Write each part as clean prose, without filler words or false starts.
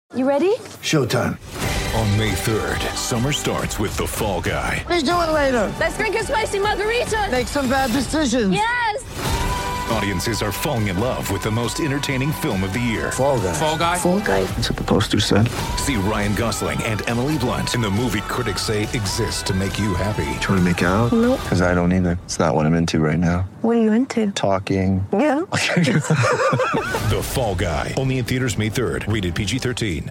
You ready? Showtime. On May 3rd, summer starts with The Fall Guy. Let's do it later. Let's drink a spicy margarita. Make some bad decisions. Yes! Audiences are falling in love with the most entertaining film of the year. Fall Guy. Fall Guy? Fall Guy. That's what the poster said. See Ryan Gosling and Emily Blunt in the movie critics say exists to make you happy. Trying to make it out? Nope. Because I don't either. It's not what I'm into right now. What are you into? Talking. Yeah. The Fall Guy. Only in theaters May 3rd. Rated PG-13.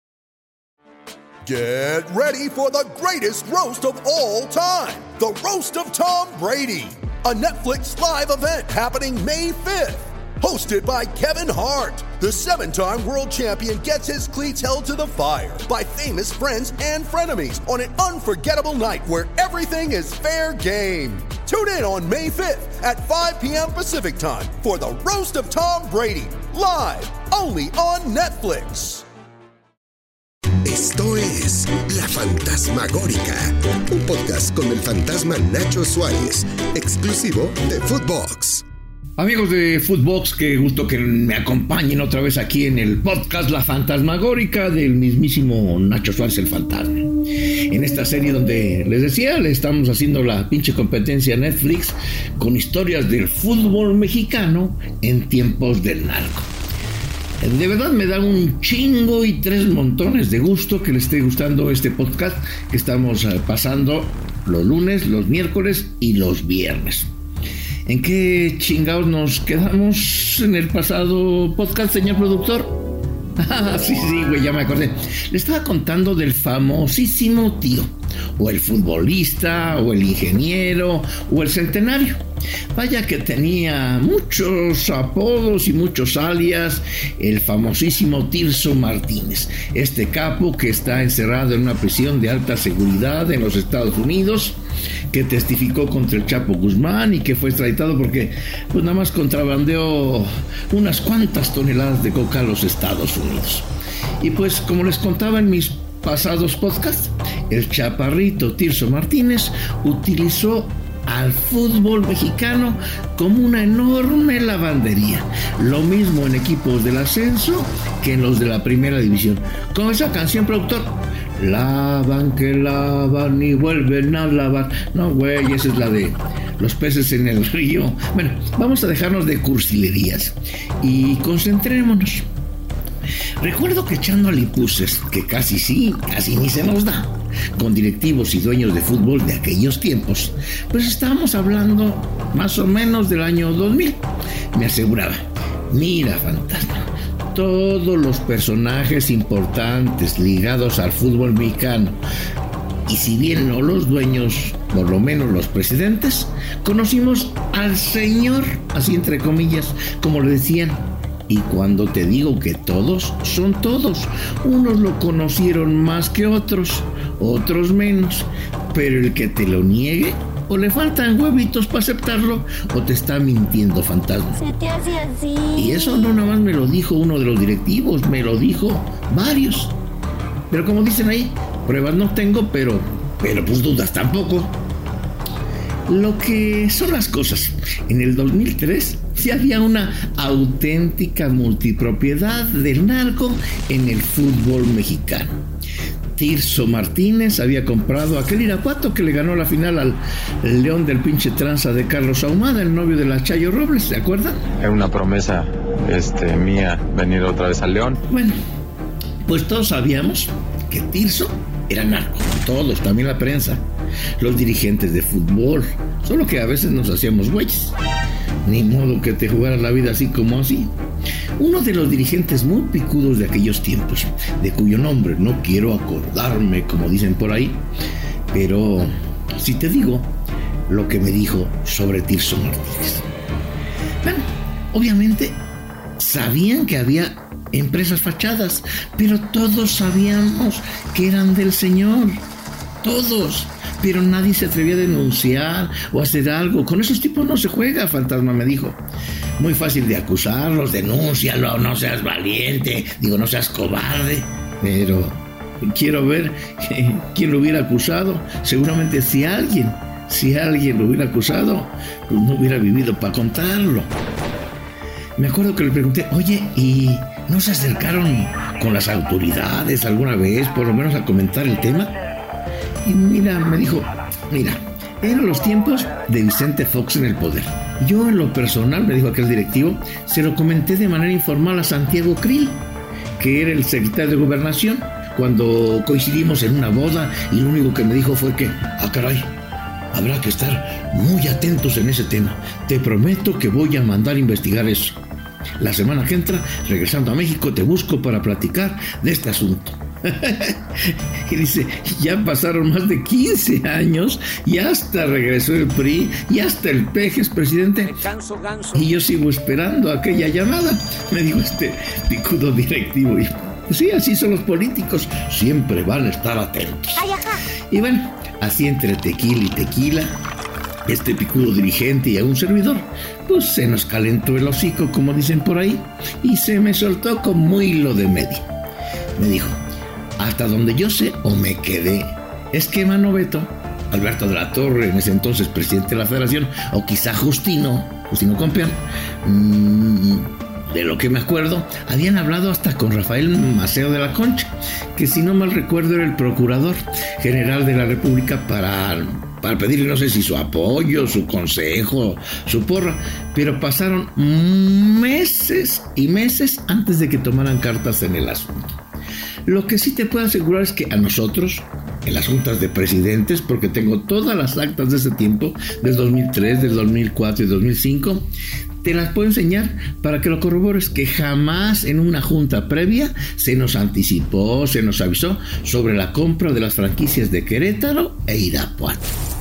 Get ready for the greatest roast of all time. The Roast of Tom Brady. A Netflix live event happening May 5th. Hosted by Kevin Hart. The 7-time world champion gets his cleats held to the fire by famous friends and frenemies on an unforgettable night where everything is fair game. Tune in on May 5th at 5 p.m. Pacific time for The Roast of Tom Brady. Live only on Netflix. Esto es La Fantasmagórica, un podcast con el fantasma Nacho Suárez, exclusivo de Footbox. Amigos de Footbox, qué gusto que me acompañen otra vez aquí en el podcast La Fantasmagórica del mismísimo Nacho Suárez, el fantasma. En esta serie donde, les decía, le estamos haciendo la pinche competencia a Netflix con historias del fútbol mexicano en tiempos del narco. De verdad me da un chingo y 3 montones de gusto que les esté gustando este podcast que estamos pasando los lunes, los miércoles y los viernes. ¿En qué chingados nos quedamos en el pasado podcast, señor productor? Ah, sí, güey, ya me acordé. Le estaba contando del famosísimo tío, o el futbolista, o el ingeniero, o el centenario. Vaya que tenía muchos apodos y muchos alias, el famosísimo Tirso Martínez, este capo que está encerrado en una prisión de alta seguridad en los Estados Unidos, que testificó contra el Chapo Guzmán y que fue extraditado porque pues nada más contrabandeó unas cuantas toneladas de coca a los Estados Unidos. Y pues como les contaba en mis pasados podcasts, el chaparrito Tirso Martínez utilizó al fútbol mexicano como una enorme lavandería, lo mismo en equipos del ascenso que en los de la primera división. Con esa canción, productor, lavan que lavan y vuelven a lavar. No, güey, esa es la de los peces en el río. Bueno, vamos a dejarnos de cursilerías y concentrémonos. Recuerdo que echando alipuses, que casi ni se nos da, con directivos y dueños de fútbol de aquellos tiempos, pues estábamos hablando más o menos del año 2000. Me aseguraba, mira, fantasma, todos los personajes importantes ligados al fútbol mexicano, y si bien no los dueños, por lo menos los presidentes, conocimos al señor, así entre comillas, como le decían. Y cuando te digo que todos, son todos. Unos lo conocieron más que otros, otros menos. Pero el que te lo niegue, o le faltan huevitos para aceptarlo, o te está mintiendo, fantasma. Se te hace así. Y eso no nada más me lo dijo uno de los directivos, me lo dijo varios. Pero como dicen ahí, pruebas no tengo, pero pues dudas tampoco. Lo que son las cosas, en el 2003 sí había una auténtica multipropiedad del narco en el fútbol mexicano. Tirso Martínez había comprado aquel Irapuato que le ganó la final al León del pinche tranza de Carlos Ahumada, el novio de la Chayo Robles, ¿se acuerdan? Era una promesa mía venir otra vez al León. Bueno, pues todos sabíamos que Tirso era narco, todos, también la prensa, los dirigentes de fútbol, solo que a veces nos hacíamos güeyes. Ni modo que te jugaras la vida así como así. Uno de los dirigentes muy picudos de aquellos tiempos, de cuyo nombre no quiero acordarme, como dicen por ahí, pero si te digo lo que me dijo sobre Tirso Martínez. Bueno, obviamente sabían que había empresas fachadas, pero todos sabíamos que eran del señor, todos. Pero nadie se atrevía a denunciar o hacer algo. Con esos tipos no se juega, fantasma, me dijo. Muy fácil de acusarlos, denúncialo, no seas valiente, no seas cobarde. Pero quiero ver quién lo hubiera acusado. Seguramente si alguien lo hubiera acusado, pues no hubiera vivido para contarlo. Me acuerdo que le pregunté, oye, ¿y no se acercaron con las autoridades alguna vez, por lo menos a comentar el tema? Y mira, me dijo, eran los tiempos de Vicente Fox en el poder. Yo en lo personal, me dijo aquel directivo, se lo comenté de manera informal a Santiago Krill, que era el secretario de Gobernación, cuando coincidimos en una boda, y lo único que me dijo fue que, caray, habrá que estar muy atentos en ese tema. Te prometo que voy a mandar a investigar eso. La semana que entra, regresando a México, te busco para platicar de este asunto. Y dice, ya pasaron más de 15 años y hasta regresó el PRI y hasta el PG es presidente. Y yo sigo esperando aquella llamada, me dijo este picudo directivo. Y pues sí, así son los políticos, siempre van a estar atentos. Y bueno, así entre tequila y tequila, este picudo dirigente y a un servidor, pues se nos calentó el hocico, como dicen por ahí, y se me soltó como hilo de medio. Me dijo, hasta donde yo sé o me quedé, es que Manoveto, Alberto de la Torre, en ese entonces presidente de la Federación, o quizá Justino Compeán, de lo que me acuerdo, habían hablado hasta con Rafael Maceo de la Concha, que si no mal recuerdo era el procurador general de la República para pedirle, no sé si su apoyo, su consejo, su porra, pero pasaron meses y meses antes de que tomaran cartas en el asunto. Lo que sí te puedo asegurar es que a nosotros, en las juntas de presidentes, porque tengo todas las actas de ese tiempo, del 2003, del 2004 y 2005, te las puedo enseñar para que lo corrobores, que jamás en una junta previa se nos anticipó, se nos avisó sobre la compra de las franquicias de Querétaro e Irapuato.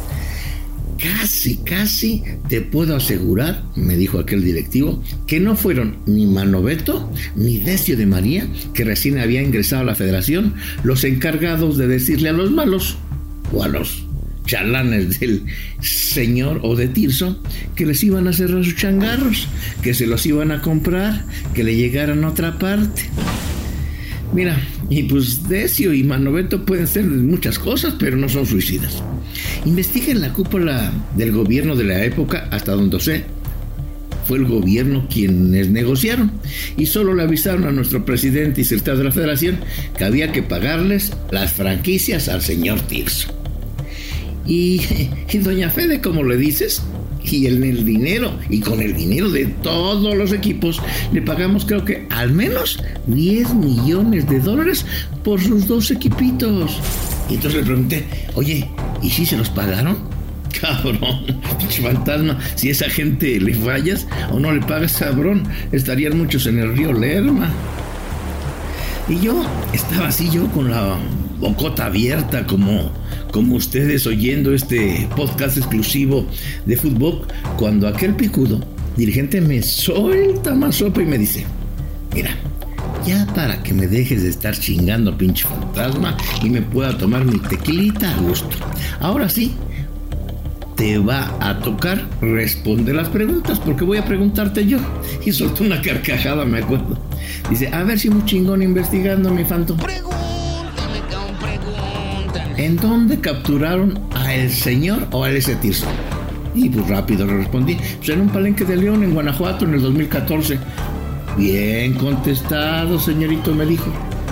Casi te puedo asegurar, me dijo aquel directivo, que no fueron ni Manoveto ni Decio de María, que recién había ingresado a la Federación, los encargados de decirle a los malos o a los chalanes del señor o de Tirso que les iban a cerrar sus changarros, que se los iban a comprar, que le llegaran a otra parte. Mira, y pues Decio y Manoveto pueden ser muchas cosas, pero no son suicidas. Investiguen la cúpula del gobierno de la época, hasta donde sé, fue el gobierno quienes negociaron y solo le avisaron a nuestro presidente y secretario de la Federación que había que pagarles las franquicias al señor Tirso. Y doña Fede, como le dices, y el dinero, y con el dinero de todos los equipos, le pagamos creo que al menos $10 millones por sus 2 equipitos. Y entonces le pregunté, oye, ¿y si se los pagaron? Cabrón, pinche fantasma, si a esa gente le fallas o no le pagas, cabrón, estarían muchos en el río Lerma. Y yo estaba así, yo con la bocota abierta, como ustedes oyendo este podcast exclusivo de fútbol, cuando aquel picudo dirigente me suelta más sopa y me dice, mira, ya para que me dejes de estar chingando, pinche fantasma, y me pueda tomar mi tequilita a gusto. Ahora sí, te va a tocar responder las preguntas, porque voy a preguntarte yo. Y soltó una carcajada, me acuerdo. Dice, a ver si muy chingón investigando, mi fanto. Pregúntame, cabrón, pregúntame. ¿En dónde capturaron a el señor o a ese Tirso? Y pues rápido le respondí, pues en un palenque de León, en Guanajuato, en el 2014. Bien contestado, señorito, me dijo.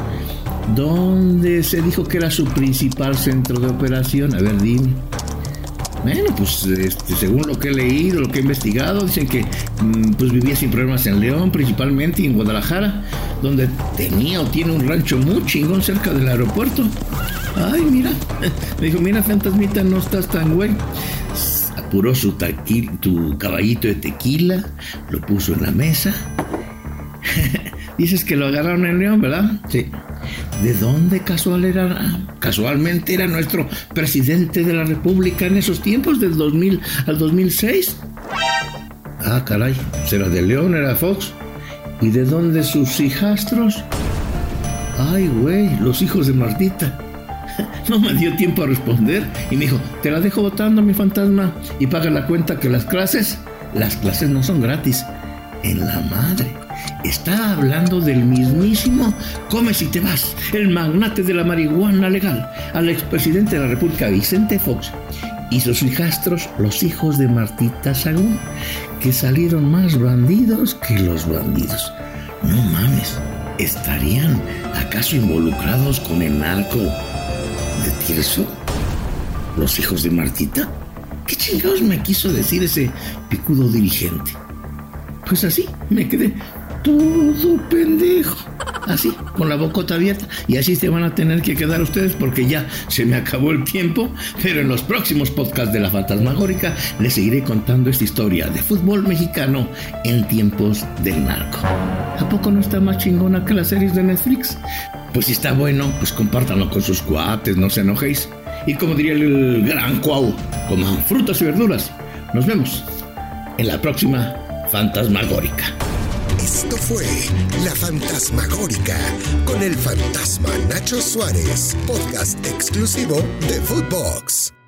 ¿Dónde se dijo que era su principal centro de operación? A ver, dime. Bueno, pues según lo que he leído, lo que he investigado, dicen que pues vivía sin problemas en León, principalmente, y en Guadalajara, donde tenía o tiene un rancho muy chingón cerca del aeropuerto. Ay, mira, me dijo, mira, fantasmita, no estás tan güey. Apuró tu caballito de tequila, lo puso en la mesa. Dices que lo agarraron en León, ¿verdad? Sí. ¿De dónde casualmente era nuestro presidente de la República en esos tiempos, del 2000 al 2006? Ah, caray, ¿será de León, era Fox? ¿Y de dónde sus hijastros? Ay, güey, los hijos de Martita. No me dio tiempo a responder y me dijo, te la dejo votando, mi fantasma, y paga la cuenta que las clases no son gratis. En la madre. Está hablando del mismísimo Come si te vas, el magnate de la marihuana legal, al expresidente de la República, Vicente Fox, y sus hijastros, los hijos de Martita Sagún, que salieron más bandidos que los bandidos. No mames, ¿Estarían acaso involucrados con el narco de Tirso? ¿Los hijos de Martita? ¿Qué chingados me quiso decir ese picudo dirigente? Pues así, me quedé todo pendejo. Así, con la bocota abierta. Y así se van a tener que quedar ustedes porque ya se me acabó el tiempo. Pero en los próximos podcasts de La Fantasmagórica les seguiré contando esta historia de fútbol mexicano en tiempos del narco. ¿A poco no está más chingona que las series de Netflix? Pues si está bueno, pues compártanlo con sus cuates, no se enojéis. Y como diría el gran Cuau, coman frutas y verduras. Nos vemos en la próxima Fantasmagórica. Esto fue La Fantasmagórica con el fantasma Nacho Suárez, podcast exclusivo de Footbox.